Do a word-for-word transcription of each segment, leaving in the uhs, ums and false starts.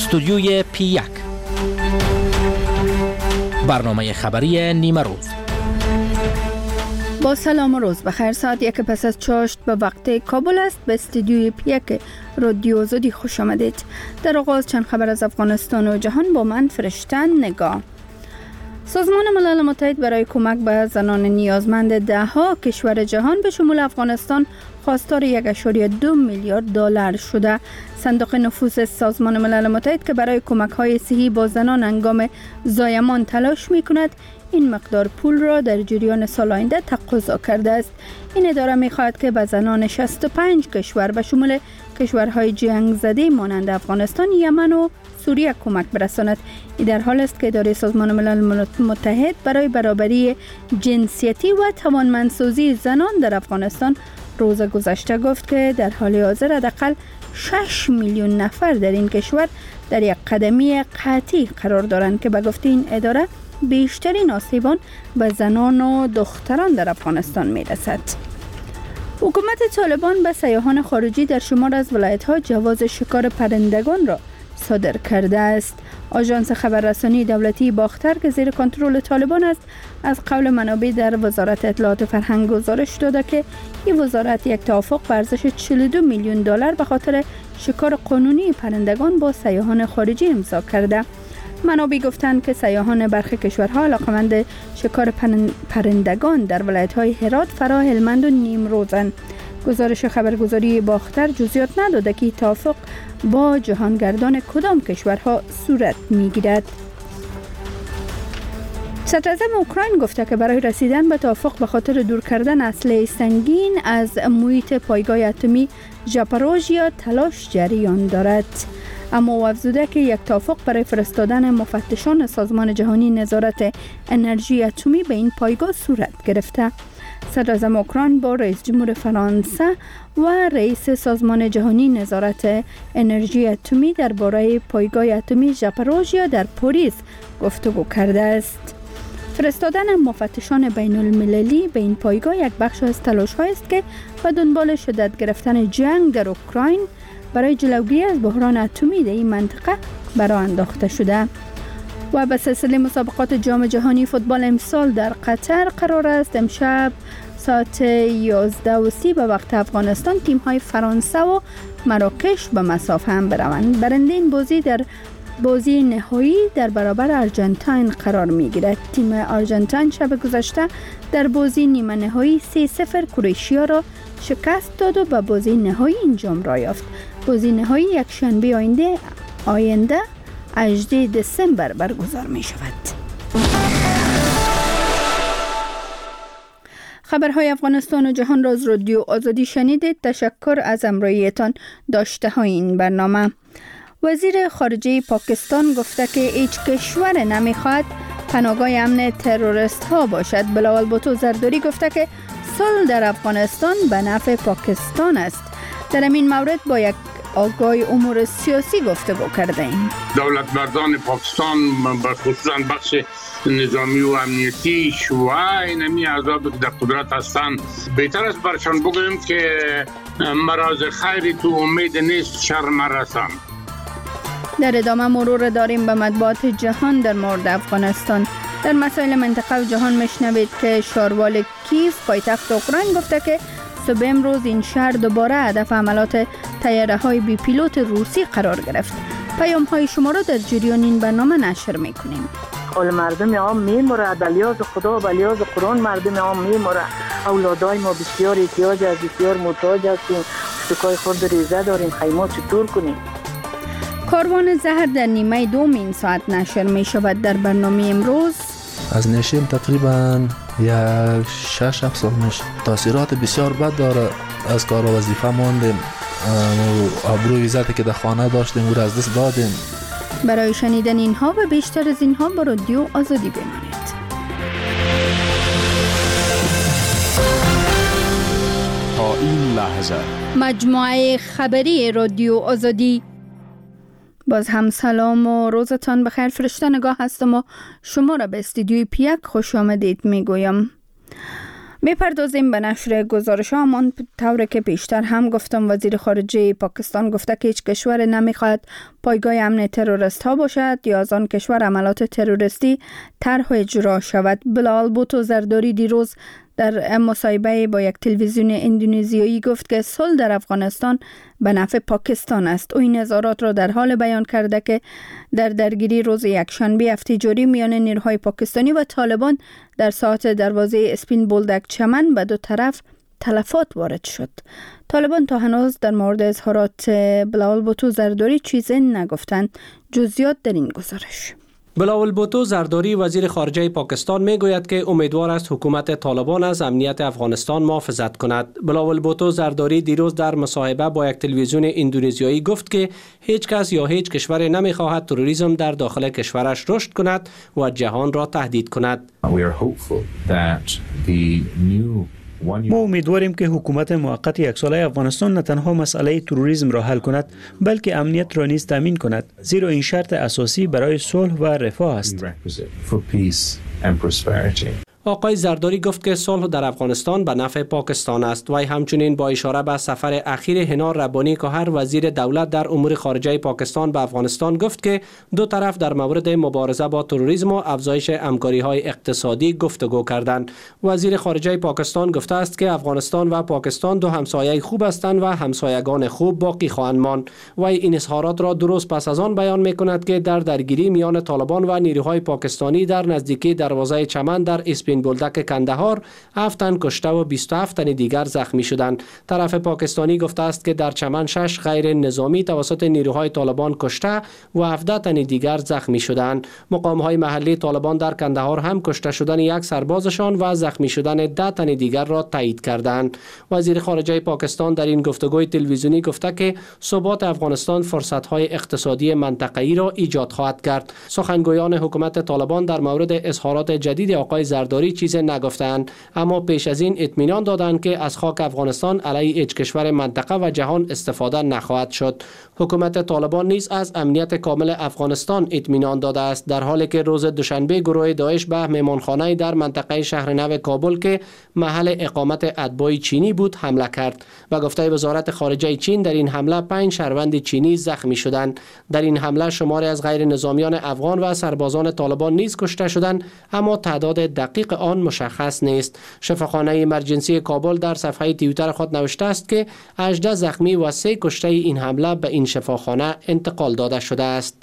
استودیوی پی یک، برنامه خبری نیمه روز. با سلام و روز بخیر. ساعت یک پس از چاشت به وقت کابل است. به استودیوی پی یک رادیو آزادی خوش آمدید. در آغاز چند خبر از افغانستان و جهان با من فرشتن نگاه. سازمان ملل متحد برای کمک به زنان نیازمند ده ها کشور جهان به شمول افغانستان خواستار یک اشاری دو میلیارد دلار شده. صندوق نفوذ سازمان ملل متحد که برای کمک های صحی با زنان هنگام زایمان تلاش می کند، این مقدار پول را در جریان سال آینده تقاضا کرده است. این اداره می خواهد که به زنان شصت و پنج کشور به شمول کشورهای جنگ زده مانند افغانستان، یمن و سوریه کمک برساند. این در حال است که اداره سازمان ملل متحد برای برابری جنسیتی و توانمندسازی زنان در افغانستان روز گذشته گفت که در حال حاضر حداقل شش میلیون نفر در این کشور در یک قدمی قطعی قرار دارند که به گفته این اداره بیشترین آسیبان به زنان و دختران در افغانستان میرسد. حکومت طالبان به سیاحان خارجی در شمار از ولایت‌ها جواز شکار پرندگان را صادر کرده است. آژانس خبررسانی دولتی باختر که زیر کنترل طالبان است، از قول منابع در وزارت اطلاعات و فرهنگ گزارش داده که این وزارت یک توافق به ارزش چهل و دو میلیون دلار به خاطر شکار قانونی پرندگان با سیاحان خارجی امضا کرده. منابع گفتند که سیاحان برخی کشورها علاقمند شکار پرندگان در ولایت‌های هرات، فرا، هلمند و نیمروزند. گزارش خبرگزاری باختر جزئیات نداده که توافق با جهانگردان کدام کشورها صورت می‌گیرد. صدراعظم اوکراین گفته که برای رسیدن به توافق به خاطر دور کردن اسلحه سنگین از محیط پایگاه اتمی ژاپاروژیا تلاش جریان دارد. اما او افزوده که یک توافق برای فرستادن مفتشان سازمان جهانی نظارت انرژی اتمی به این پایگاه صورت گرفته. صدراعظم اوکراین با رئیس جمهور فرانسه و رئیس سازمان جهانی نظارت انرژی اتمی درباره پایگاه اتمی ژاپاروژیا در پاریس گفتگو کرده است. فرستادن مفتشان بین المللی به این پایگاه یک بخش از تلاش‌هایی است که به دنبال شدت گرفتن جنگ در اوکراین برای جلوگیری از بحران اتمی در این منطقه برآ انداخته شده. و به سلسله مسابقات جام جهانی فوتبال امسال در قطر قرار است امشب ساعت یازده و سی به وقت افغانستان تیم‌های فرانسه و مراکش به مسافه هم بروند. برنده این بازی در بازی نهایی در برابر آرژانتین قرار می‌گیرد. تیم آرژانتین شب گذشته در بازی نیمه نهایی سه صفر کرواتیا را شکست داد و به بازی نهایی انجام را یافت. بازی نهایی یک شنبه آینده آینده هجدهم دسامبر برگزار می شود. خبرهای افغانستان و جهان را از رادیو آزادی شنیدید. تشکر از همراهیتان داشته های این برنامه. وزیر خارجه پاکستان گفته که هیچ کشور نمیخواد پناهگاه امن تروریست ها باشد. بلاول بوتو زرداری گفته که صلح در افغانستان به نفع پاکستان است. در این مورد با یک آگاه امور سیاسی گفتگو کرده ایم. دولت مردان پاکستان خصوصا بخش نظامی و امنیتیش و اینمی اعضا که در قدرت هستند بهتر است برشان بگوییم که مراز خیری تو امید نیست شرم رسم. در ادامه مرور داریم به مطبوعات جهان در مورد افغانستان. در مسائل منطقه و جهان میشنوید که شاروال کیف پایتخت اوکراین گفته که صبح امروز این شهر دوباره هدف حملات طیاره های بی پیلوت روسی قرار گرفت. پیام های شما را در جریان این برنامه نشر میکنیم. حال مردم عام میموره، به لحاظ خدا به لحاظ قرآن مردم عام میموره. اولادای ما بسیار احتیاج از بسیار محتاج هستیم. سکای خورد ریزه داریم، خیمات چطور کنیم؟ کاروان زهر در نیمه دوم این ساعت نشر می شود. در برنامه امروز از نشیم تقریبا یک شش هفت سال میشه. تاثیرات بسیار بد داره. از کار و وظیفه ماندیم، آبروی عزتی که در خانه داشتیم او را از دست دادیم. برای شنیدن اینها و بیشتر از اینها با رادیو آزادی بمانید. تا این لحظه مجموعه خبری رادیو آزادی. باز هم سلام و روزتان بخیر. فرشته نگاه هستم و شما را به استودیوی پی یک خوش آمدید می گویم. میپردازیم به نشر گزارش هامان طوری که پیشتر هم گفتم. وزیر خارجه پاکستان گفته که هیچ کشور نمیخواد پایگاه امن تروریست ها باشد یا از آن کشور عملات تروریستی طرح اجرا شود. بلال بوتو زرداری دیروز در مصاحبه با یک تلویزیون اندونزیایی گفت که صلح در افغانستان به نفع پاکستان است. او این اظهارات را در حال بیان کرده که در درگیری روز یکشنبه افتجاری میان نیروهای پاکستانی و طالبان در ساعت دروازه اسپین بولدک چمن به دو طرف تلفات وارد شد. طالبان تا هنوز در مورد اظهارات بلال بوتو زرداری چیزی نگفتند. جزئیات در این گزارش. بلاول بوتو زرداری وزیر خارجه پاکستان می گوید که امیدوار است حکومت طالبان از امنیت افغانستان محافظت کند. بلاول بوتو زرداری دیروز در مصاحبه با یک تلویزیون اندونزیایی گفت که هیچ کس یا هیچ کشور نمی خواهد تروریسم در داخل کشورش رشد کند و جهان را تهدید کند. ما امیدواریم که حکومت موقت یک ساله افغانستان نه تنها مسئله تروریسم را حل کند بلکه امنیت را نیز تامین کند، زیرا این شرط اساسی برای صلح و رفاه است. آقای زرداری گفت که صلح در افغانستان به نفع پاکستان است. وی همچنین با اشاره به سفر اخیر هنا ربانی کوهر وزیر دولت در امور خارجه پاکستان به افغانستان گفت که دو طرف در مورد مبارزه با تروریسم و افزایش همکاری‌های اقتصادی گفتگو کردند. وزیر خارجه پاکستان گفته است که افغانستان و پاکستان دو همسایه خوب هستند و همسایگان خوب باقی خواهند ماند. وی این اظهارات را درست پس از آن بیان می‌کند که در درگیری میان طالبان و نیروهای پاکستانی در نزدیکی دروازه چمن در اسپین بولدک کندهار هفت تن کشته و بیست و هفت تن دیگر زخمی شدند. طرف پاکستانی گفته است که در چمن شش غیر نظامی توسط نیروهای طالبان کشته و هفده تن دیگر زخمی شدند. مقام‌های محلی طالبان در کندهار هم کشته شدن یک سربازشان و زخمی شدن ده تن دیگر را تایید کردند. وزیر خارجه پاکستان در این گفتگوی تلویزیونی گفته که ثبات افغانستان فرصت‌های اقتصادی منطقه‌ای را ایجاد خواهد کرد. سخنگویان حکومت طالبان در مورد اظهارات جدید آقای زرداری چیزی نگفتند، اما پیش از این اطمینان دادند که از خاک افغانستان علیه هیچ کشور منطقه و جهان استفاده نخواهد شد. حکومت طالبان نیز از امنیت کامل افغانستان اطمینان داده است، در حالی که روز دوشنبه گروه داعش به مهمانخانه در منطقه شهرنو کابل که محل اقامت اتباع چینی بود حمله کرد و گفته وزارت خارجه چین در این حمله پنج شهروند چینی زخمی شدند. در این حمله شماری از غیر نظامیان افغان و سربازان طالبان نیز کشته شدند، اما تعداد دقیق آن مشخص نیست. شفاخانه امرجنسی کابل در صفحه توییتر خود نوشته است که هجده زخمی و سه کشته این حمله به این شفاخانه انتقال داده شده است.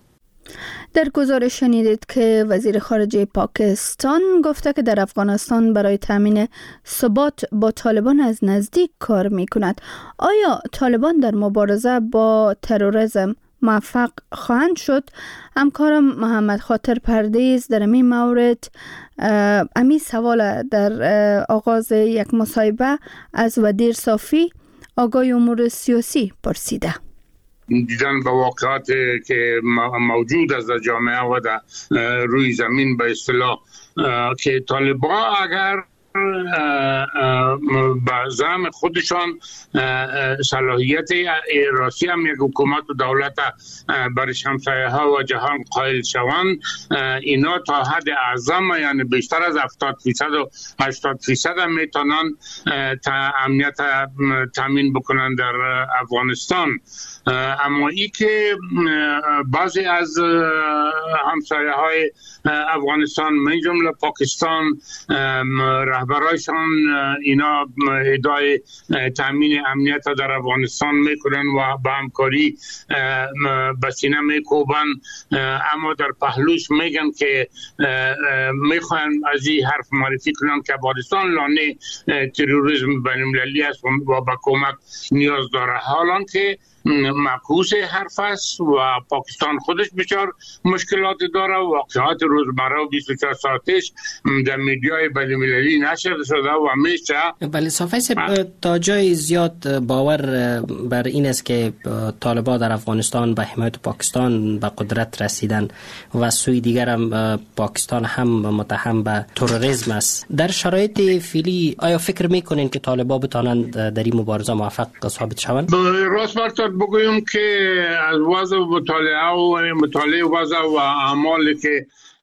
در گزارش شنیدید که وزیر خارجه پاکستان گفته که در افغانستان برای تامین ثبات با طالبان از نزدیک کار می کند. آیا طالبان در مبارزه با تروریسم موفق خواهند شد؟ همکارم محمد خاطر پردیز در این مورد امی سوال در آغاز یک مصاحبه از ودیر صافی آگاه امور سیاسی پرسیده. دیدن به واقعات که موجود است در جامعه و در روی زمین به اصطلاح که طالبان اگر به زعم خودشان صلاحیت راستی هم یک حکومت و دولت بر همسایه ها و جهان قائل شوند، اینا تا حد اعظم یعنی بیشتر از هفتاد درصد و هشتاد درصد میتونن امنیت تامین بکنن در افغانستان. اما ای که بعضی از همسایه های افغانستان من جمله پاکستان رهبرایشان اینا ادعای تامین امنیت در افغانستان میکنن و با همکاری بسینه میکوبن، اما در پهلوش میگن که میخوان از این حرف معرفی کنن که افغانستان لانه تروریسم بین‌المللی است و با کمک نیاز داره، حالان که معکوس حرف است و پاکستان خودش بسیار مشکلات داره. واقعات روزمره و بیست و چهار ساعتش در میدیای بین‌المللی نشر شده و همیشه ولی صافی صاحب تا جای زیاد باور بر این است که طالبان در افغانستان به حمایت پاکستان به قدرت رسیدن و سوی دیگر هم پاکستان هم متهم به تروریسم است. در شرایط فعلی آیا فکر میکنین که طالبان بتوانند در این مبارزه موفق ثابت شوند؟ راست برتر بگویم که از وضع مطالعه و مطالعه وضع و اعمالی که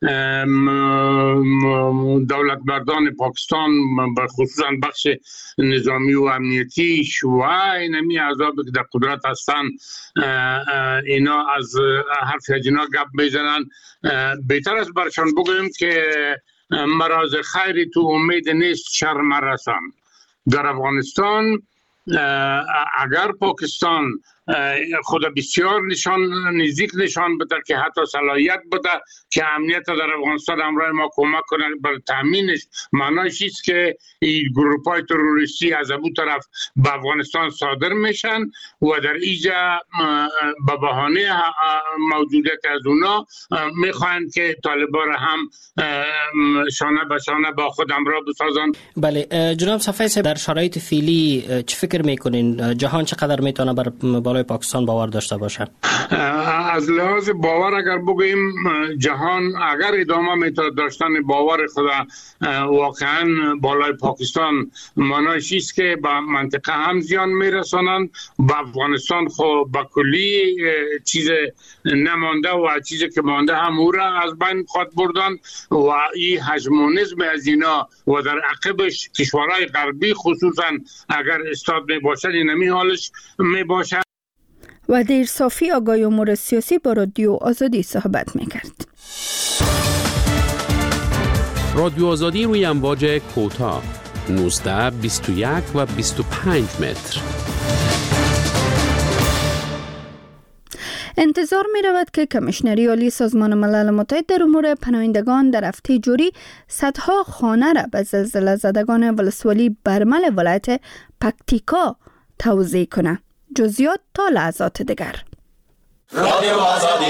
دولت مردان پاکستان خصوصا بخش نظامی و امنیتیش و اینمی اعضاب که در قدرت هستن اینا از حرف جنا گپ میزنن. بهتر است برشان بگویم که مراز خیری تو امید نیست شرم رسان. در افغانستان اگر پاکستان خود بسیار نشان نزدیک نشان بده که حتی صلاحیت بده که امنیت در افغانستان همراه ما کمک کنه بر تامینش، معنیش است که این گروه‌های تروریستی از ابو طرف به افغانستان صادر میشن و در اینجا به بهانه موجودیت از اونا میخواهند که طالبان هم شانه به شانه با خود همراه بسازن. بله جناب صفایی صاحب، در شرایط فعلی چه فکر میکنین جهان چقدر میتونه بر بالای پاکستان باور داشته باشه؟ از لحاظ باور اگر بگوییم جهان اگر ادامه میتونه داشتن باور خدا واقعا بالای پاکستان معنیش است که به منطقه هم زیان میرسانند، به افغانستان خو به کلی چیز نمانده و چیزی که مانده هم او را از بین خواهد بردن و این هژمونیسم از اینا و در عقبش کشورهای غربی خصوصا اگر استاد می باشد اینمی حالش می باشد. وزیر صافی آقای امور سیاسی با رادیو آزادی صحبت میکرد. رادیو آزادی روی امواج کوتاه نوزده، بیست و یک و بیست و پنج متر. انتظار می رود که کمیشنری عالی سازمان ملل متحد در امور پناهندگان در هفته جاری صدها خانه را به زلزله زدگان ولسوالی برمل ولایت پکتیکا توزیع کند. جزئیات تا لحظات دیگر. رادیو آزادی.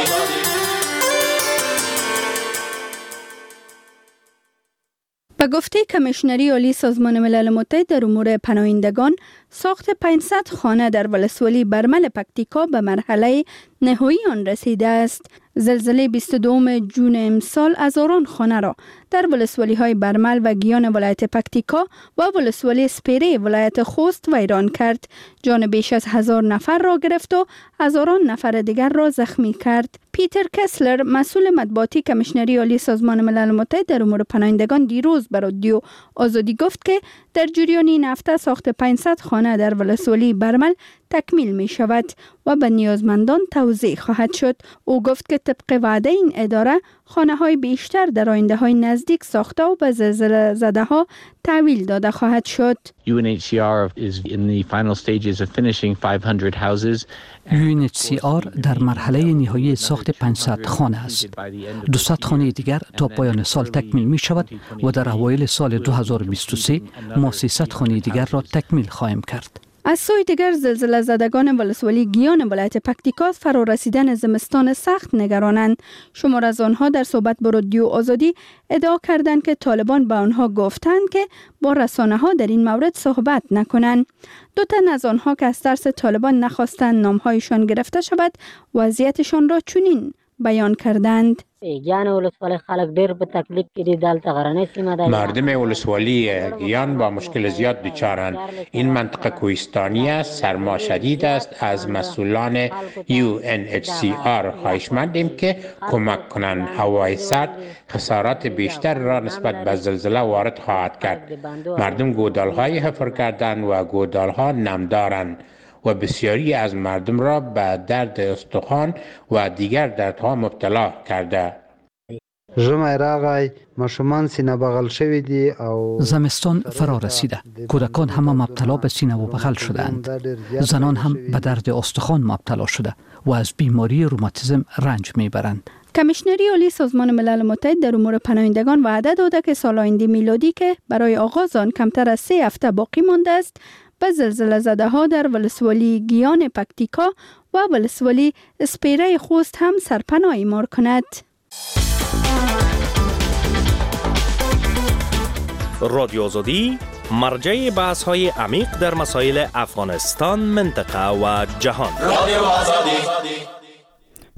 به گفته کمیشنری عالی سازمان ملل متحد در امور پناهندگان، ساخت پانصد خانه در ولسوالی برمل پکتیکا به مرحله نهایی آن رسیده است. زلزله بیست و دوم جون امسال هزاران خانه را در ولسوالی های برمل و گیان ولایت پکتیکا و ولسوالی سپیره ولایت خوست ویران کرد. جان بیش از هزار نفر را گرفت و هزاران نفر دیگر را زخمی کرد. پیتر کسلر، مسئول مطبوعاتی کمیشنری عالی سازمان ملل متحد در امور پناهندگان، دیروز به رادیو آزادی گفت که در جریان این هفته ساخت پانصد خانه در ولسوالی برمل تکمیل می شود و به نیازمندان توزیع خواهد شد. او گفت که طبق وعده این اداره خانه های بیشتر در آینده های نزدیک ساخته و به زلزله زده ها تحویل داده خواهد شد. یو ان اچ سی آر is in the final stages of finishing five hundred houses. یو ان اچ سی آر در مرحله نهایی ساخت پانصد خانه است. دویست خانه دیگر تا پایان سال تکمیل می شود و در اوایل سال دو هزار و بیست و سه ما سیصد خانه دیگر را تکمیل خواهیم کرد. از سوی دیگر زلزله زدگان ولسوالی گیان ولایت پکتیکا فرا رسیدن زمستان سخت نگرانند. شمار از آنها در صحبت با رادیو آزادی ادعا کردند که طالبان به آنها گفتند که با رسانه ها در این مورد صحبت نکنند. دو تن از آنها که از ترس طالبان نخواستند نامهایشان گرفته شود وضعیتشان را چنین بیان کردند. مردم ولسوالی گیان با مشکل زیاد دچارند. این منطقه کوهستانی است، سرما شدید است. از مسئولان یو ان اچ سی آر خواهشمندیم که کمک کنند. هوای سرد خسارات بیشتر را نسبت به زلزله وارد خواهد کرد. مردم گودال‌های حفر کردند و گودال‌ها نم دارند و بسیاری از مردم را به درد استخوان و دیگر دردها مبتلا کرده. زمستان فرا رسیده. کودکان هم مبتلا به سینه و بغل شدند. زنان هم به درد استخوان مبتلا شده و از بیماری روماتیسم رنج میبرند. کمیشنری عالی سازمان ملل متحد در امور پناهندگان وعده داده که سال آینده میلادی که برای آغاز آن کمتر از سه هفته باقی مانده است، به زلزله زده ها در ولسوالی گیان پکتیکا و ولسوالی سپیره خوست هم سرپناه اعمار کند. رادیو آزادی مرجع بحث های عمیق در مسائل افغانستان، منطقه و جهان. رادیو آزادی.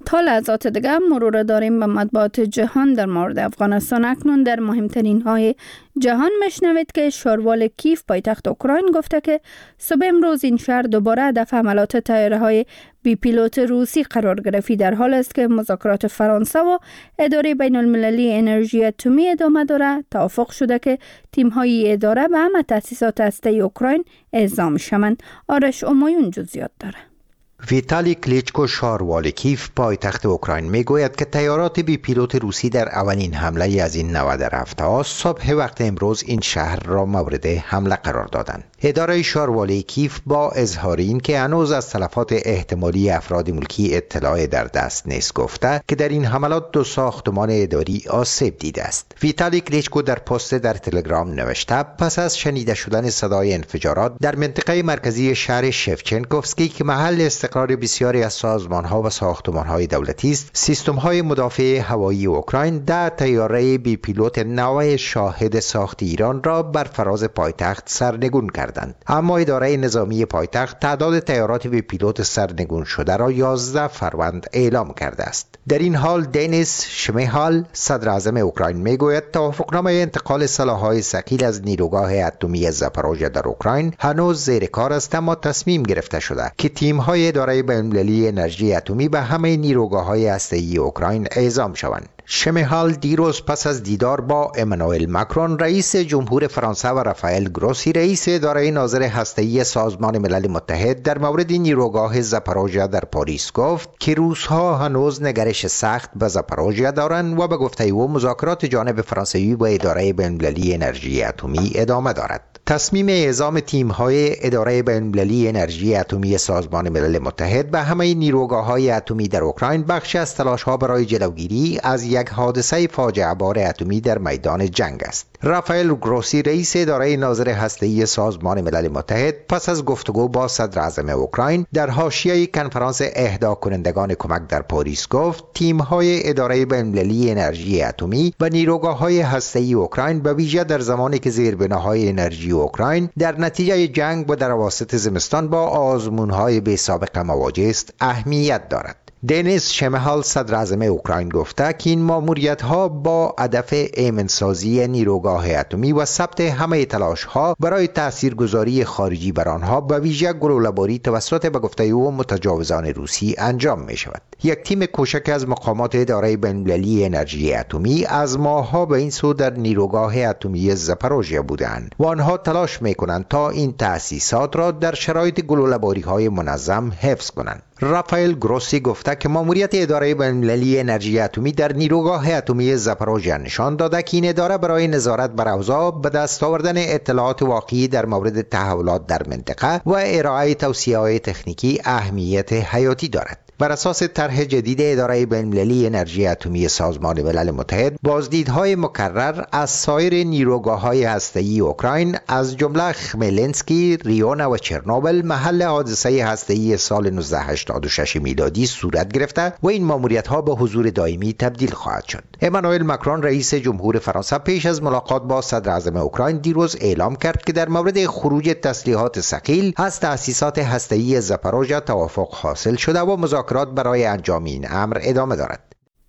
تا لحظات دیگه مرور داریم به مطبوعات جهان در مورد افغانستان. اکنون در مهمترین های جهان مشنوید که شاروال کیف پایتخت اوکراین گفته که صبح امروز این شهر دوباره هدف حملات طیاره های بی پیلوت روسی قرار گرفت، در حال است که مذاکرات فرانسه و اداره بین المللی انرژی اتمی ادامه داره. توافق شده که تیم های اداره به همه تأسیسات هسته‌ای اوکراین اعزام شوند. آرش امایون جزئیات داره. ویتالی کلیچکو شاروال کیف پایتخت اوکراین میگوید که طیارات بی پیلوت روسی در اولین حمله از این نوع در هفته ها صبح وقت امروز این شهر را مورد حمله قرار دادند. اداره شاروال کیف با اظهار این که هنوز از تلفات احتمالی افراد ملکی اطلاع در دست نیست گفته که در این حملات دو ساختمان اداری آسیب دیده است. ویتالی کلیچکو در پست در تلگرام نوشته پس از شنیده شدن صدای انفجارات در منطقه مرکزی شهر شفچنکوفسکی که محل استقرار بسیاری از سازمان‌ها و ساختمان‌های دولتی است، سیستم‌های مدافع هوایی اوکراین ده طیاره بی پیلوت نوع شاهد ساخت ایران را بر فراز پایتخت سرنگون کردند. اما اداره نظامی پایتخت تعداد طیارات بی پیلوت سرنگون شده را یازده فروند اعلام کرده است. در این حال دنیس شمیهال صدر اعظم اوکراین میگوید توافقنامه انتقال سلاح‌های ثقیل از نیروگاه اتمی زاپاروژیا در اوکراین هنوز زیر کار است، اما تصمیم گرفته شده که تیم‌های اداره بین‌المللی انرژی اتمی به همه نیروگاه‌های هسته‌ای اوکراین اعزام شوند. شمیهال دیروز پس از دیدار با امانوئل ماکرون رئیس جمهور فرانسه و رافائل گروسی رئیس اداره ناظر هسته‌ای سازمان ملل متحد در مورد نیروگاه زاپاروژیا در پاریس گفت که روس‌ها هنوز نگرش سخت به زاپاروژیا دارند و به گفته او مذاکرات جانب فرانسوی با اداره بین‌المللی انرژی اتمی ادامه دارد. تصمیم اعزام تیم‌های اداره بین‌المللی انرژی اتمی سازمان ملل متحد به همه نیروگاه‌های اتمی در اوکراین بخشی از تلاش‌ها برای جلوگیری از یک حادثه فاجعه بار اتمی در میدان جنگ است. رافائل گروسی رئیس اداره ناظر هسته‌ای سازمان ملل متحد پس از گفتگو با صدر اعظم اوکراین در حاشیه کنفرانس اهدا کنندگان کمک در پاریس گفت تیم‌های اداره بین‌المللی انرژی اتمی و نیروگاه‌های هسته‌ای اوکراین به ویژه در زمانی که زیربناهای انرژی اوکراین در نتیجه جنگ و در اواسط زمستان با آزمون‌های بی سابقه مواجه است اهمیت دارد. دنیس شمیهال صدر اعظم اوکراین گفته که این ماموریت‌ها با هدف ایمنسازی نیروگاه اتمی و ثبت همه تلاش‌ها برای تاثیرگذاری خارجی بر آنها به ویژه گلوله‌باری توسط به گفته او متجاوزان روسی انجام می‌شود. یک تیم کوچک از مقامات اداره بین‌المللی انرژی اتمی از ماه‌ها به این سو در نیروگاه اتمی زاپاروژیا بودند و آنها تلاش می‌کنند تا این تأسیسات را در شرایط گلوله‌باری‌های منظم حفظ کنند. رافائل گروسی گفته که ماموریت اداره بین‌المللی انرژی اتمی در نیروگاه اتمی زاپاروژیا نشان داده که این اداره برای نظارت بر اوضاع به دست آوردن اطلاعات واقعی در مورد تحولات در منطقه و ارائه توصیه‌های تکنیکی اهمیت حیاتی دارد. بر اساس طرح جدید اداره بین‌المللی انرژی اتمی سازمان ملل متحد، بازدیدهای مکرر از سایر نیروگاه‌های هسته‌ای اوکراین از جمله خملنسکی، ریونا و چرنوبل محل حادثه هسته‌ای سال نوزده هشتاد و شش میلادی صورت گرفته و این ماموریت‌ها به حضور دائمی تبدیل خواهد شد. امانوئل ماکرون رئیس جمهور فرانسه پیش از ملاقات با صدر اعظم اوکراین دیروز اعلام کرد که در مورد خروج تسلیحات ثقیل از تأسیسات هسته‌ای زاپاروژیا توافق حاصل شده و مذاکرات برای انجام این امر ادامه دارد.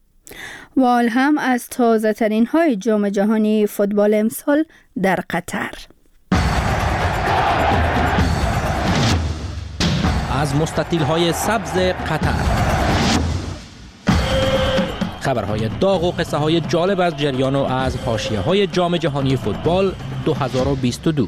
و حال هم از تازه ترین های جام جهانی فوتبال امسال در قطر. از مستطیل های سبز قطر، خبرهای داغ و قصه های جالب از جریان و از حاشیه های جام جهانی فوتبال دو هزار و بیست و دو.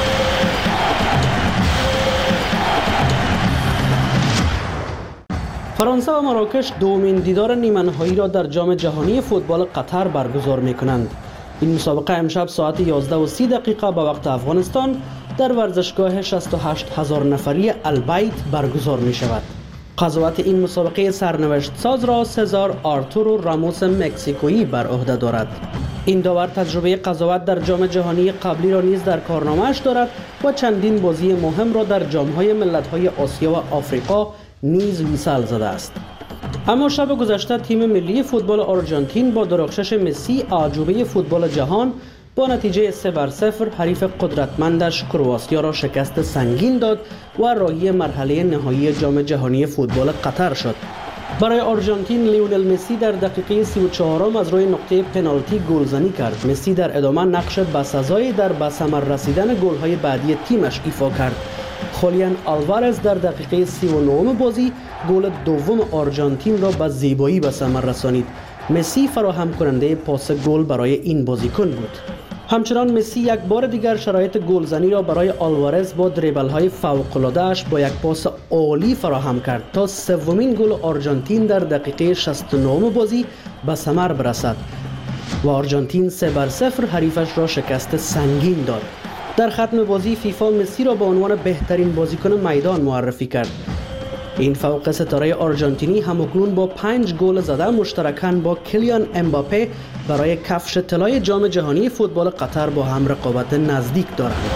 فرانسه و مراکش دومین دیدار نیمه نهایی را در جام جهانی فوتبال قطر برگزار می‌کنند. این مسابقه امشب ساعت یازده و سی دقیقه به وقت افغانستان در ورزشگاه شصت و هشت هزار نفری البیت برگزار می‌شود. قضاوت این مسابقه سرنوشت ساز را سزار آرتورو راموس مکزیکویی بر عهده دارد. این داور تجربه قضاوت در جام جهانی قبلی را نیز در کارنامه‌اش دارد و چندین بازی مهم را در جام‌های ملت‌های آسیا و آفریقا نیز ویسال زده است. اما شب گذشته تیم ملی فوتبال آرژانتین با درخشش مسی اعجوبه فوتبال جهان با نتیجه سه بر صفر حریف قدرتمندش کرواتیا را شکست سنگین داد و راهی مرحله نهایی جام جهانی فوتبال قطر شد. برای آرژانتین لیونل مسی در دقیقه سی و چهارم از روی نقطه پنالتی گلزنی کرد. مسی در ادامه نقش بسزایی در به ثمر رسیدن گل‌های بعدی تیمش ایفا کرد. خولیان آلوارز در دقیقه سی و نه بازی گل دوم آرژانتین را به زیبایی به ثمر رسانید. مسی فراهم کننده پاس گل برای این بازیکن بود. همچنان مسی یک بار دیگر شرایط گلزنی را برای آلوارز با دریبل های فوق العاده اش با یک پاس عالی فراهم کرد تا سومین گل آرژانتین در دقیقه شصت و نه بازی به ثمر برسد و آرژانتین سه بر صفر حریفش را شکست سنگین داد. در ختم بازی فیفا مسی را به عنوان بهترین بازیکن میدان معرفی کرد. این فوق ستاره آرژانتینی همکنون با پنج گل زده مشترکاً با کلیان امباپه برای کفش طلای جام جهانی فوتبال قطر با هم رقابت نزدیک دارند.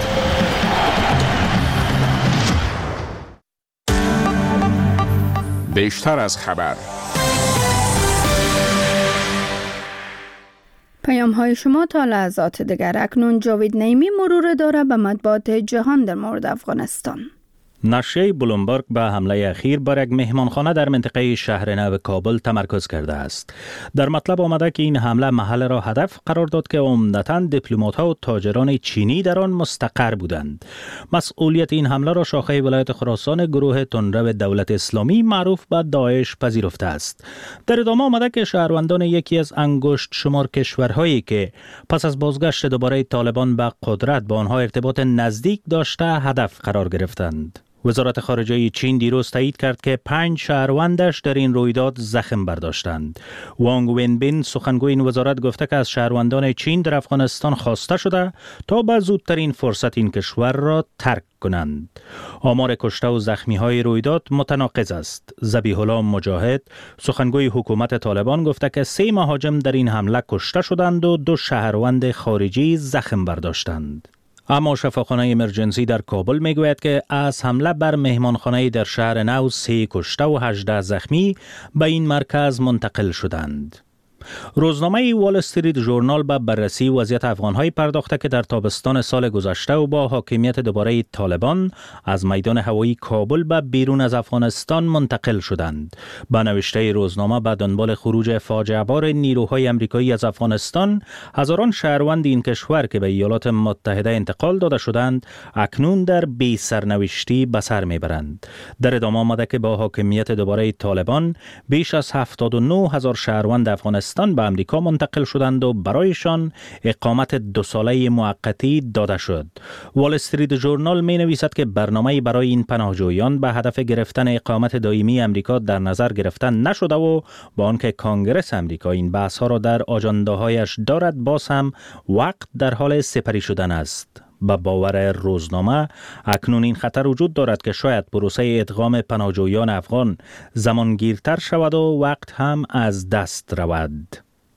بیشتر از خبر. پیام های شما تا لحظات دیگر. اکنون جاوید نعیمی مرور داره به مطبوعات جهان در مورد افغانستان. نشریه بلومبرگ به حمله اخیر بر یک مهمانخانه در منطقه شهر نو کابل تمرکز کرده است. در مطلب آمده که این حمله محل را هدف قرار داد که عمدتاً دیپلمات‌ها و تاجران چینی در آن مستقر بودند. مسئولیت این حمله را شاخه ولایت خراسان گروه تندرو دولت اسلامی معروف به داعش پذیرفته است. در ادامه آمده که شهروندان یکی از انگشت شمار کشورهایی که پس از بازگشت دوباره طالبان به قدرت با آنها ارتباط نزدیک داشته هدف قرار گرفتند. وزارت خارجه چین دیروز تایید کرد که پنج شهروندش در این رویداد زخم برداشتند. وانگ وینبین سخنگوی این وزارت گفته که از شهروندان چین در افغانستان خواسته شده تا به زودترین فرصت این کشور را ترک کنند. آمار کشته و زخمی های رویداد متناقض است. ذبیح الله مجاهد سخنگوی حکومت طالبان گفته که سه مهاجم در این حمله کشته شدند و دو شهروند خارجی زخم برداشتند. اما شفاخانه امرجنسی در کابل میگوید که از حمله بر مهمانخانه در شهر نو سه کشته و هجده زخمی به این مرکز منتقل شدند. روزنامه وال استریت ژورنال به بررسی وضعیت افغان‌های پرداخته که در تابستان سال گذشته و با حاکمیت دوباره طالبان از میدان هوایی کابل به بیرون از افغانستان منتقل شدند. به نوشته روزنامه به دنبال خروج فاجعه بار نیروهای آمریکایی از افغانستان، هزاران شهروند این کشور که به ایالات متحده انتقال داده شدند اکنون در بی سرنوشتی به سر میبرند. در ادامه آمده که با حاکمیت دوباره طالبان بیش از هفتاد و نه هزار شهروند افغانستان به امریکا منتقل شدند و برایشان اقامت دو ساله موقتی داده شد. وال استریت ژورنال می نویسد که برنامه برای این پناهجویان به هدف گرفتن اقامت دائمی امریکا در نظر گرفتن نشده و با آنکه کانگرس امریکا این بحث ها را در آژانده‌هایش دارد، باز هم وقت در حال سپری شدن است. با باور روزنامه اکنون این خطر وجود دارد که شاید پروسه ادغام پناهجویان افغان زمانگیرتر شود و وقت هم از دست رود.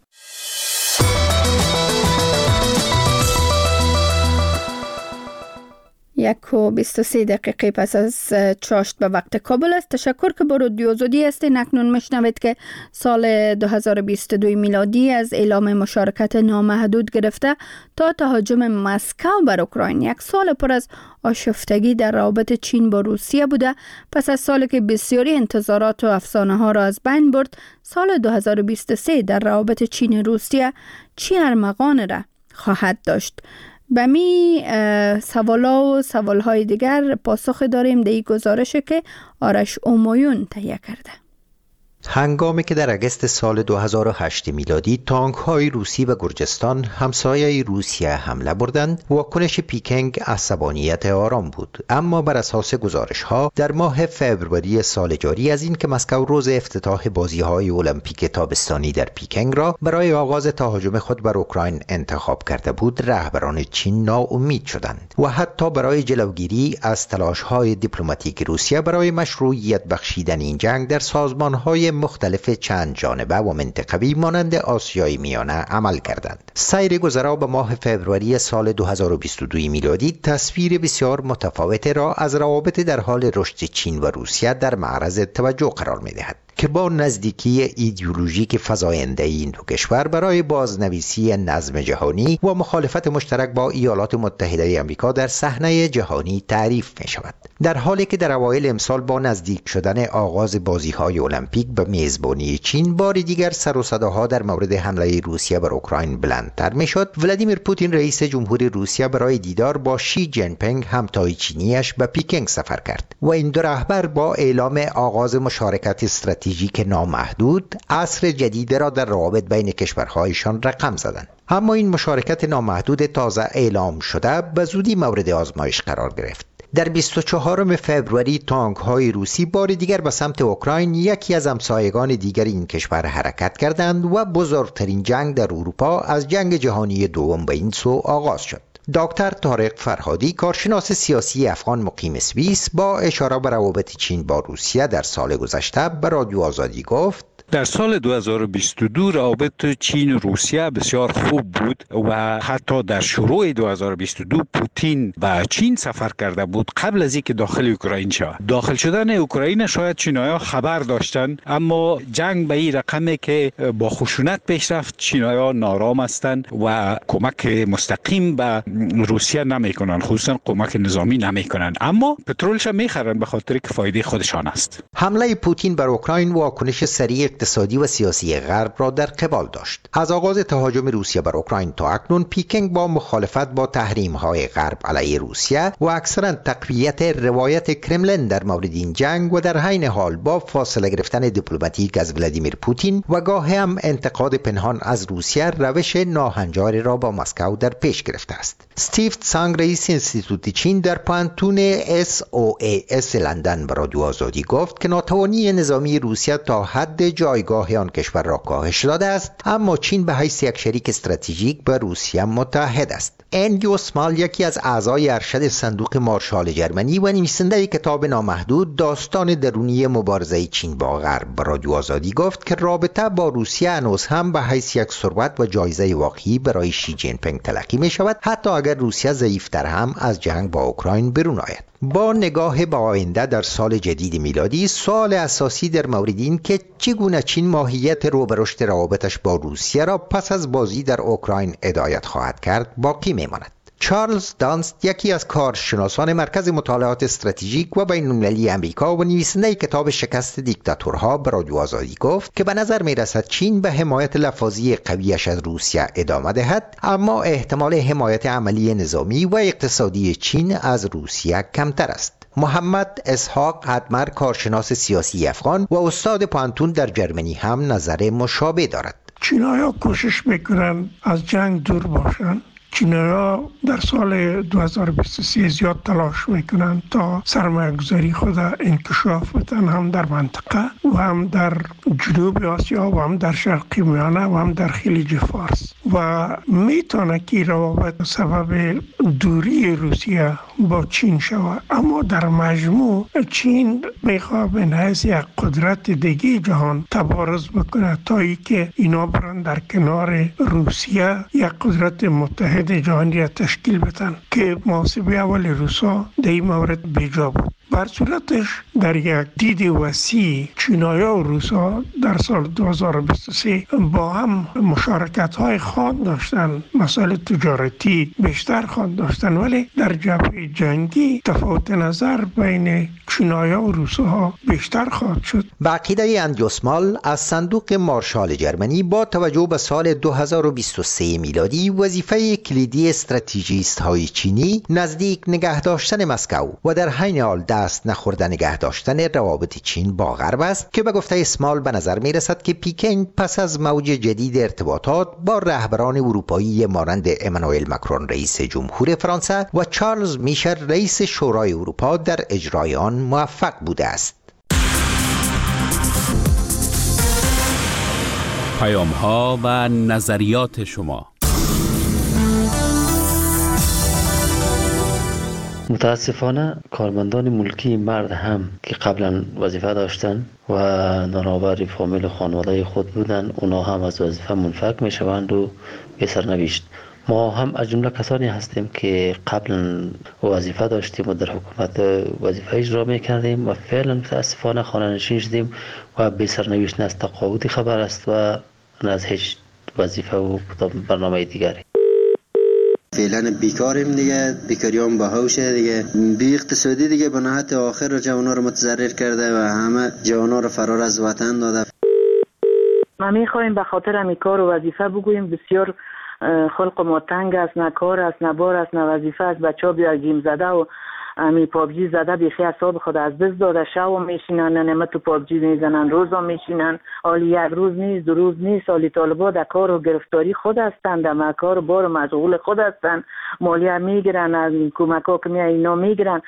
یک و بیست و سه دقیقه پس از چاشت به وقت کابل است. تشکر که با رادیو آزادی هستین. اکنون میشنوید که سال دو هزار و بیست و دو میلادی از اعلام مشارکت نامحدود گرفته تا تهاجم مسکو بر اوکراین یک سال پر از آشفتگی در روابط چین با روسیه بوده. پس از سالی که بسیاری انتظارات و افسانه ها را از بین برد، سال دو هزار و بیست و سه در روابط چین روسیه چی ارمغان را خواهد داشت؟ به می سوالا و سوالهای دیگر پاسخ داریم در این گزارش که آرش اومایون تهیه کرده. هنگامی که در اگست سال دو هزار و هشت میلادی تانک‌های روسی به گرجستان همسایه روسیه حمله بردند، واکنش پیکنگ عصبانیت آرام بود. اما بر اساس گزارش‌ها در ماه فوریه سال جاری از این که مسکو روز افتتاح بازی‌های المپیک تابستانی در پیکنگ را برای آغاز تهاجم خود بر اوکراین انتخاب کرده بود، رهبران چین ناامید شدند و حتی برای جلوگیری از تلاش‌های دیپلماتیک روسیه برای مشروعیت بخشیدن این جنگ در سازمان‌های مختلف چند جانبه و منطقوی مانند آسیای میانه عمل کردند. سیر گذرا به ماه فوریه سال دو هزار و بیست و دو میلادی تصویر بسیار متفاوت را از روابط در حال رشد چین و روسیه در معرض توجه قرار می‌دهد. که با نزدیکی ایدئولوژیک فزاینده این دو کشور برای بازنویسی نظم جهانی و مخالفت مشترک با ایالات متحده آمریکا در صحنه جهانی تعریف می شود. در حالی که در اوایل امسال با نزدیک شدن آغاز بازی‌های المپیک به میزبانی چین بار دیگر سر و صداها در مورد حمله روسیه بر اوکراین بلندتر می‌شد، ولادیمیر پوتین رئیس جمهوری روسیه برای دیدار با شی جین پینگ همتای چینیش به پیکنگ سفر کرد و این دو رهبر با اعلام آغاز مشارکت استراتژیک نامحدود عصر جدید را در روابط بین کشورهایشان رقم زدند. اما این مشارکت نامحدود تازه اعلام شده به زودی مورد آزمایش قرار گرفت. در بیست و چهارم فوریه تانک‌های روسی بار دیگر به سمت اوکراین، یکی از همسایگان دیگر این کشور، حرکت کردند و بزرگترین جنگ در اروپا از جنگ جهانی دوم به این سو آغاز شد. دکتر طارق فرهادی، کارشناس سیاسی افغان مقیم سوئیس، با اشاره به روابط چین با روسیه در سال گذشته به رادیو آزادی گفت: در سال دو هزار و بیست و دو روابط چین و روسیه بسیار خوب بود و حتی در شروع دو هزار و بیست و دو پوتین به چین سفر کرده بود قبل از اینکه داخل اوکراین شود. داخل شدن اوکراین شاید چینایی‌ها خبر داشتن، اما جنگ به این رقمی که با خشونت پیش رفت، چینایی‌ها نارام هستند و کمک مستقیم به روسیه نمیکنن، خصوصا کمک نظامی نمیکنن، اما پترولش میخرن به خاطر که فایده خودشان است. حمله پوتین بر اوکراین واکنش سریع اقتصادی و سیاسی غرب را در قبال داشت. از آغاز تهاجم روسیه بر اوکراین تا اکنون، پیکنگ با مخالفت با تحریم‌های غرب علیه روسیه و اکثرا تقویت روایت کرملین در مورد این جنگ و در عین حال با فاصله گرفتن دیپلماتیک از ولادیمیر پوتین و گاهی هم انتقاد پنهان از روسیه، روش ناهنجاری را با مسکو در پیش گرفته است. استیو تسانگ، رئیس انستیتوت چین، در پانتون اس او ای اس لندن به رادیو آزادی گفت که ناتوانی نظامی روسیه تا حد جایگاه آن کشور را کاهش داده است، اما چین به حیث یک شریک استراتژیک به روسیه متحد است. انگیو سمال، یکی از اعضای ارشد صندوق مارشال جرمنی و نویسنده کتاب نامحدود داستان درونی مبارزه چین با غرب، به رادیو آزادی گفت که رابطه با روسیه هنوز هم به حیث یک ثروت و جایزه واقعی برای شی جین پینگ تلقی می شود، حتی اگر روسیه ضعیفتر هم از جنگ با اوکراین برون آید. با نگاه به آینده در سال جدید میلادی، سوال اساسی در مورد این که چگونه چین ماهیت رو به رشد روابطش با روسیه را پس از بازی در اوکراین هدایت خواهد کرد باقی میماند. چارلز دانست، یکی از کارشناسان مرکز مطالعات استراتژیک و بین‌المللی امریکا و نویسنده کتاب شکست دیکتاتورها، به رادیو آزادی گفت که به نظر می‌رسد چین به حمایت لفاظی قویش از روسیه ادامه دهد، اما احتمال حمایت عملی نظامی و اقتصادی چین از روسیه کمتر است. محمد اسحاق حدمر، کارشناس سیاسی افغان و استاد پانتون در جرمنی، هم نظر مشابه دارد. چینایی‌ها کوشش میکنن از جنگ دور باشن. چینایی‌ها در سال دو هزار و بیست و سه زیاد تلاش میکنند تا سرمایه‌گذاری خود انکشاف بدن، هم در منطقه و هم در جنوب آسیا و هم در شرق میانه و هم در خلیج فارس، و میتونه که روابط سبب دوری روسیه با چین شود. اما در مجموع چین میخواد به حیث یک قدرت دیگه جهان تبارز بکنه تا ای که اینا برن در کنار روسیه یک قدرت متحد جهانی را تشکیل بدن که محاسبه اول روسا در این مورد بیجا بود. بر صورتش در یک دید وسیع چینایی‌ها و روسا در سال دو هزار و بیست و سه با هم مشارکت های خواهند داشتن، مسائل تجارتی بیشتر خواهند داشتن، ولی در جبهه جنگی تفاوت نظر بین چینایی‌ها و روسا بیشتر خواهد شد. به عقیده اندیوسمال از صندوق مارشال جرمنی، با توجه به سال دو هزار و بیست و سه میلادی، وظیفه کلیدی استراتژیست های چینی نزدیک نگه داشتن مسکو و در عین حال دست نخورده نگه داشتن روابط چین با غرب است که به گفته اسمال به نظر می رسد که پیکنگ پس از موج جدید ارتباطات با رهبران اروپایی مانند امانوئل ماکرون رئیس جمهور فرانسه و چارلز میشل رئیس شورای اروپا در اجرای آن موفق بوده است. پیام ها و نظریات شما. متاسفانه کارمندان ملکی مرد هم که قبلا وظیفه داشتن و نانآور فامیل خانواده خود بودن، اونا هم از وظیفه منفک می شوند و به سرنوشت ما هم از جمله کسانی هستیم که قبلا وظیفه داشتیم و در حکومت وظیفه اجرا میکردیم و فعلا متاسفانه خانه نشین شدیم و به سرنوشت از تقاعدی خبر است و از هیچ وظیفه و برنامه دیگری. فعلا بیکاریم دیگه، بیکاریام باهوشه دیگه، بی اقتصادی دیگه به نهایت آخر جوانا رو متضرر کرده و همه جوانا رو فرار از وطن داده. ما میخوایم به خاطر همین کار و وظیفه بگوییم بسیار خلق ما تنگ است، نه کار است، نه بار است، نه وظیفه است. بچه‌ها بیا گیم زده و امی پابجی زده بیخی اعصاب خود از دست داده، شب میشینن نمه تو پابجی میزنن، روزا میشینن، حالی یک روز نیست دو روز نیست، حالی طالبا در کار و گرفتاری خود هستند، در کار بار مشغول خود هستند، مالیه میگیرن، از کمک ها که میای اینا میگیرن.